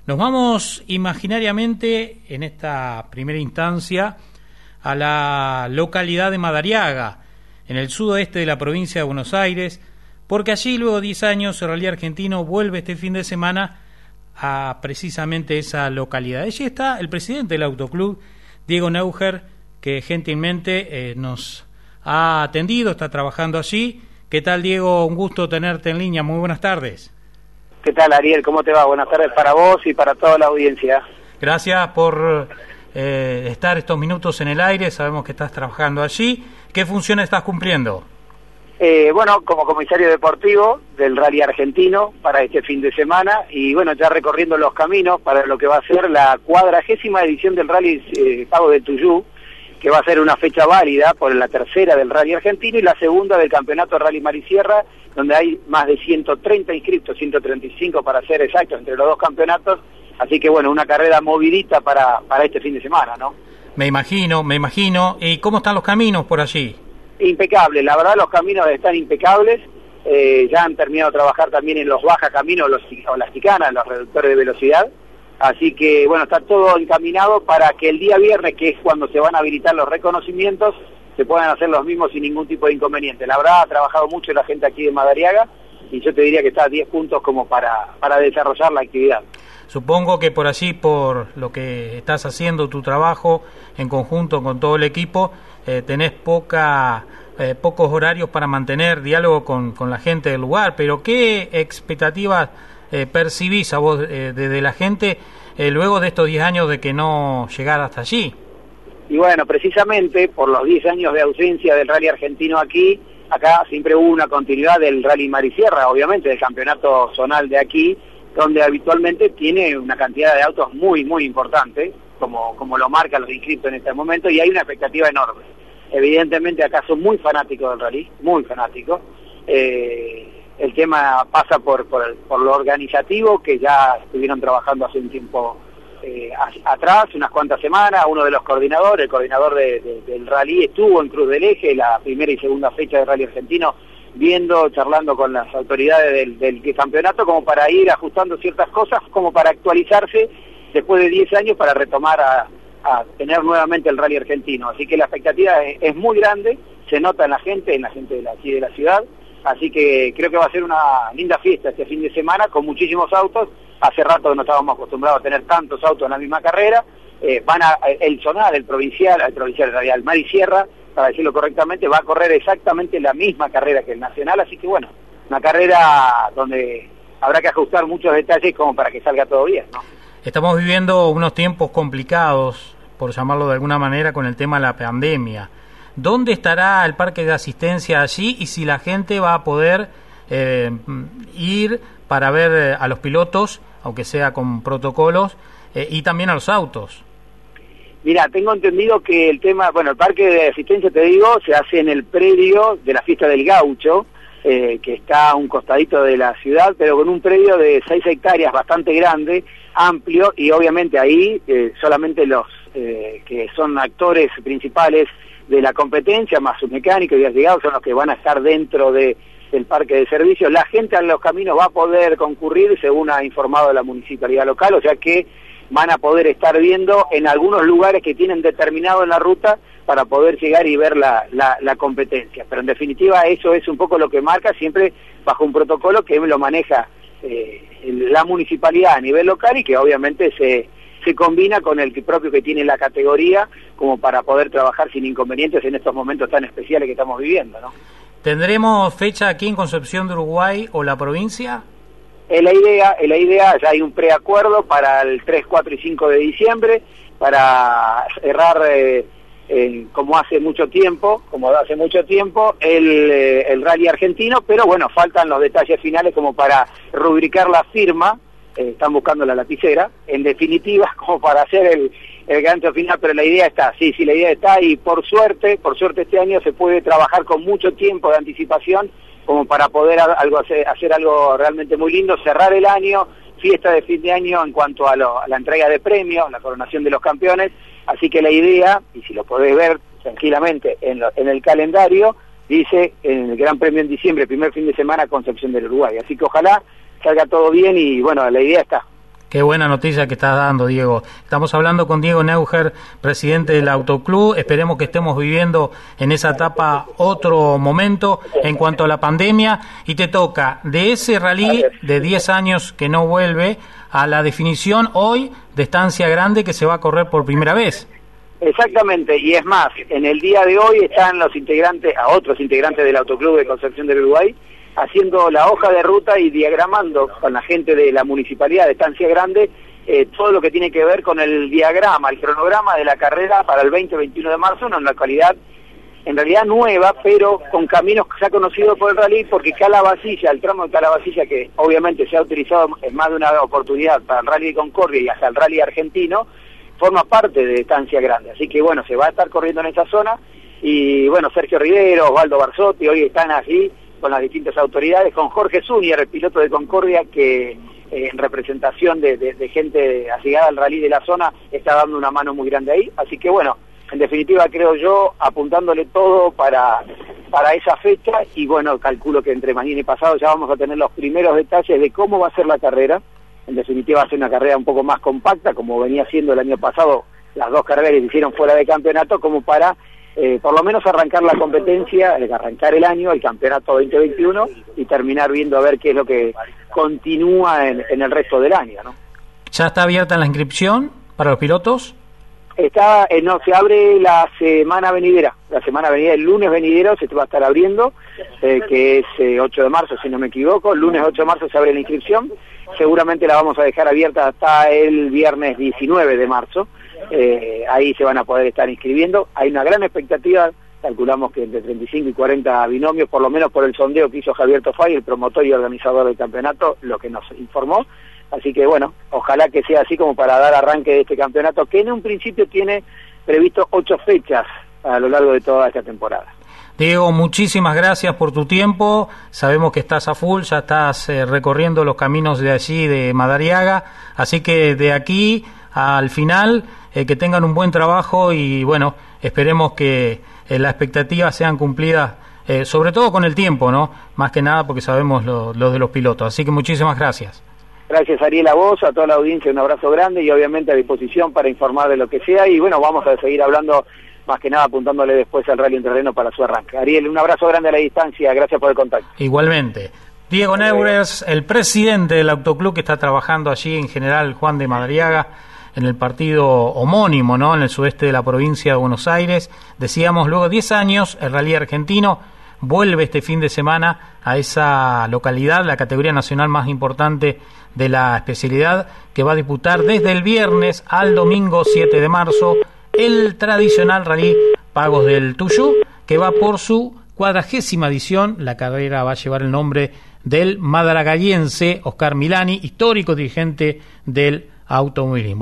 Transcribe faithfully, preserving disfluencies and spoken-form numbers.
Nos vamos imaginariamente, en esta primera instancia, a la localidad de Madariaga, en el sudoeste de la provincia de Buenos Aires, porque allí, luego de diez años, el Rally Argentino vuelve este fin de semana a precisamente esa localidad. Allí está el presidente del Autoclub, Diego Neuger, que gentilmente eh, nos ha atendido, está trabajando allí. ¿Qué tal, Diego? Un gusto tenerte en línea. Muy buenas tardes. ¿Qué tal, Ariel? ¿Cómo te va? Buenas tardes para vos y para toda la audiencia. Gracias por eh, estar estos minutos en el aire. Sabemos que estás trabajando allí. ¿Qué funciones estás cumpliendo? Eh, bueno, como comisario deportivo del Rally Argentino para este fin de semana y bueno, ya recorriendo los caminos para lo que va a ser la cuadragésima edición del Rally eh, Pago de Tuyú, que va a ser una fecha válida por la tercera del Rally Argentino y la segunda del Campeonato Rally Marisierra, donde hay más de ciento treinta inscriptos, ciento treinta y cinco para ser exactos, entre los dos campeonatos. Así que bueno, una carrera movidita para, para este fin de semana, ¿no? Me imagino, me imagino. ¿Y cómo están los caminos por allí? Impecable, la verdad los caminos están impecables. Eh, ya han terminado de trabajar también en los bajacaminos los, o las chicanas, los reductores de velocidad. Así que, bueno, está todo encaminado para que el día viernes, que es cuando se van a habilitar los reconocimientos, se puedan hacer los mismos sin ningún tipo de inconveniente. La verdad, ha trabajado mucho la gente aquí de Madariaga y yo te diría que está a diez puntos como para, para desarrollar la actividad. Supongo que por allí, por lo que estás haciendo, tu trabajo en conjunto con todo el equipo, eh, tenés poca, eh, pocos horarios para mantener diálogo con, con la gente del lugar, pero ¿qué expectativas Eh, percibís a vos eh, desde la gente eh, luego de estos diez años de que no llegara hasta allí? Y bueno, precisamente por los diez años de ausencia del Rally Argentino aquí, acá siempre hubo una continuidad del Rally Marisierra, obviamente, del campeonato zonal de aquí, donde habitualmente tiene una cantidad de autos muy, muy importante, como, como lo marcan los inscriptos en este momento, y hay una expectativa enorme. Evidentemente acá son muy fanáticos del rally, muy fanáticos. Eh, El tema pasa por, por, por lo organizativo, que ya estuvieron trabajando hace un tiempo eh, a, atrás, unas cuantas semanas. Uno de los coordinadores, el coordinador de, de, del rally, estuvo en Cruz del Eje, la primera y segunda fecha del Rally Argentino, viendo, charlando con las autoridades del, del campeonato, como para ir ajustando ciertas cosas, como para actualizarse después de diez años para retomar a, a tener nuevamente el Rally Argentino. Así que la expectativa es, es muy grande, se nota en la gente, en la gente de la, aquí de la ciudad. Así que creo que va a ser una linda fiesta este fin de semana con muchísimos autos. Hace rato que no estábamos acostumbrados a tener tantos autos en la misma carrera. Eh, van a, el zonal, el provincial, el provincial radial Marisierra, para decirlo correctamente, va a correr exactamente la misma carrera que el nacional. Así que bueno, una carrera donde habrá que ajustar muchos detalles como para que salga todo bien, ¿no? Estamos viviendo unos tiempos complicados, por llamarlo de alguna manera, con el tema de la pandemia. ¿Dónde estará el parque de asistencia allí y si la gente va a poder eh, ir para ver eh, a los pilotos, aunque sea con protocolos, eh, y también a los autos? Mira, tengo entendido que el tema, bueno, el parque de asistencia, te digo, se hace en el predio de la fiesta del Gaucho, eh, que está a un costadito de la ciudad, pero con un predio de seis hectáreas bastante grande, amplio, y obviamente ahí eh, solamente los eh, que son actores principales de la competencia, más sus mecánicos y llegados son los que van a estar dentro de, del parque de servicios. La gente en los caminos va a poder concurrir, según ha informado la municipalidad local, o sea que van a poder estar viendo en algunos lugares que tienen determinado en la ruta para poder llegar y ver la, la, la competencia. Pero en definitiva eso es un poco lo que marca, siempre bajo un protocolo que lo maneja eh, la municipalidad a nivel local y que obviamente se... se combina con el propio que tiene la categoría como para poder trabajar sin inconvenientes en estos momentos tan especiales que estamos viviendo, ¿no? ¿Tendremos fecha aquí en Concepción de Uruguay o la provincia? Es la idea, es la idea, ya hay un preacuerdo para el tres, cuatro y cinco de diciembre, para cerrar, eh, eh, como hace mucho tiempo, como hace mucho tiempo, el, eh, el Rally Argentino, pero bueno, faltan los detalles finales como para rubricar la firma. Eh, están buscando la lapicera, en definitiva, como para hacer el, el gancho final, pero la idea está, sí, sí, la idea está, y por suerte, por suerte este año se puede trabajar con mucho tiempo de anticipación, como para poder algo hacer, hacer algo realmente muy lindo, cerrar el año, fiesta de fin de año en cuanto a, lo, a la entrega de premios, la coronación de los campeones, así que la idea, y si lo podés ver tranquilamente en, lo, en el calendario, dice en el Gran Premio en diciembre, primer fin de semana, Concepción del Uruguay, así que ojalá salga todo bien y bueno, la idea está. Qué buena noticia que estás dando, Diego. Estamos hablando con Diego Neuger, presidente del Autoclub. Esperemos que estemos viviendo en esa etapa otro momento en cuanto a la pandemia. Y te toca de ese rally de diez años que no vuelve a la definición hoy de Estancia Grande que se va a correr por primera vez. Exactamente, y es más, en el día de hoy están los integrantes, a otros integrantes del Autoclub de Concepción del Uruguay, haciendo la hoja de ruta y diagramando con la gente de la Municipalidad de Estancia Grande eh, todo lo que tiene que ver con el diagrama, el cronograma de la carrera para el veinte veintiuno de marzo, una localidad en realidad nueva, pero con caminos ya conocidos por el rally, porque Calabacilla, el tramo de Calabacilla, que obviamente se ha utilizado en más de una oportunidad para el Rally de Concordia y hasta el Rally argentino, forma parte de Estancia Grande. Así que bueno, se va a estar corriendo en esa zona, y bueno, Sergio Rivero, Osvaldo Barzotti, hoy están allí con las distintas autoridades, con Jorge Zúñiga, el piloto de Concordia, que eh, en representación de, de, de gente allegada al rally de la zona, está dando una mano muy grande ahí. Así que bueno, en definitiva creo yo, apuntándole todo para, para esa fecha, y bueno, calculo que entre mañana y pasado ya vamos a tener los primeros detalles de cómo va a ser la carrera. En definitiva va a ser una carrera un poco más compacta, como venía siendo el año pasado, las dos carreras que se hicieron fuera de campeonato, como para Eh, por lo menos arrancar la competencia, arrancar el año, el campeonato veinte veintiuno, y terminar viendo a ver qué es lo que continúa en, en el resto del año, ¿no? ¿Ya está abierta la inscripción para los pilotos? Está, eh, no, se abre la semana venidera, la semana venidera, el lunes venidero se va a estar abriendo, eh, que es eh, ocho de marzo, si no me equivoco, el lunes ocho de marzo se abre la inscripción, seguramente la vamos a dejar abierta hasta el viernes diecinueve de marzo, eh, ahí se van a poder estar inscribiendo. Hay una gran expectativa, calculamos que entre treinta y cinco y cuarenta binomios, por lo menos por el sondeo que hizo Javier Tofay, el promotor y organizador del campeonato, lo que nos informó. Así que bueno, ojalá que sea así como para dar arranque de este campeonato, que en un principio tiene previsto ocho fechas a lo largo de toda esta temporada. Diego, muchísimas gracias por tu tiempo. Sabemos que estás a full, ya estás eh, recorriendo los caminos de allí, de Madariaga. Así que de aquí al final, eh, que tengan un buen trabajo y bueno, esperemos que eh, las expectativas sean cumplidas, eh, sobre todo con el tiempo, ¿no? Más que nada porque sabemos lo, lo de los pilotos. Así que muchísimas gracias. Gracias, Ariel, a vos, a toda la audiencia, un abrazo grande y obviamente a disposición para informar de lo que sea, y bueno, vamos a seguir hablando, más que nada apuntándole después al Rally Entrerreno para su arranque. Ariel, un abrazo grande a la distancia, gracias por el contacto. Igualmente. Diego Neuger, el presidente del Autoclub, que está trabajando allí en General Juan de Madariaga, en el partido homónimo, ¿no?, en el sudeste de la provincia de Buenos Aires. Decíamos, luego de diez años, el Rally argentino vuelve este fin de semana a esa localidad, la categoría nacional más importante de la especialidad, que va a disputar desde el viernes al domingo siete de marzo el tradicional Rally Pagos del Tuyú, que va por su cuadragésima edición. La carrera va a llevar el nombre del madaragallense Oscar Milani, histórico dirigente del automovilismo.